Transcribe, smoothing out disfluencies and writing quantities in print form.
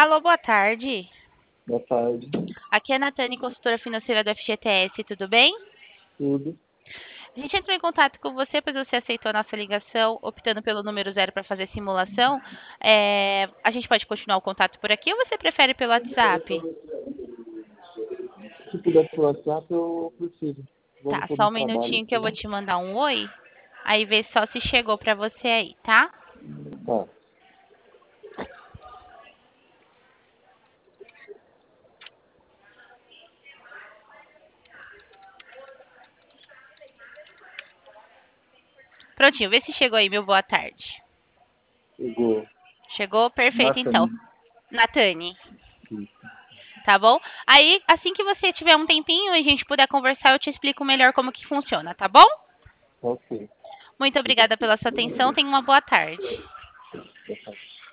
Alô, boa tarde. Boa tarde. Aqui é a Natane, consultora financeira do FGTS, tudo bem? Tudo. A gente entrou em contato com você, pois você aceitou a nossa ligação, optando pelo número 0 para fazer simulação. A gente pode continuar o contato por aqui ou você prefere pelo WhatsApp? Se puder pelo WhatsApp, eu prefiro. Vou no Tá, todo só no um trabalho minutinho que eu aqui. vou te mandar um oi. Aí vê só se chegou para você aí, tá? Tá. Prontinho, vê se chegou aí, meu boa tarde. Chegou. Chegou? Perfeito, então. Nathalie. Natane, Isso. tá bom? Aí, assim que você tiver um tempinho e a gente puder conversar, eu te explico melhor como que funciona, tá bom? Ok. Muito obrigada pela sua atenção. Tenha uma boa tarde. Boa tarde.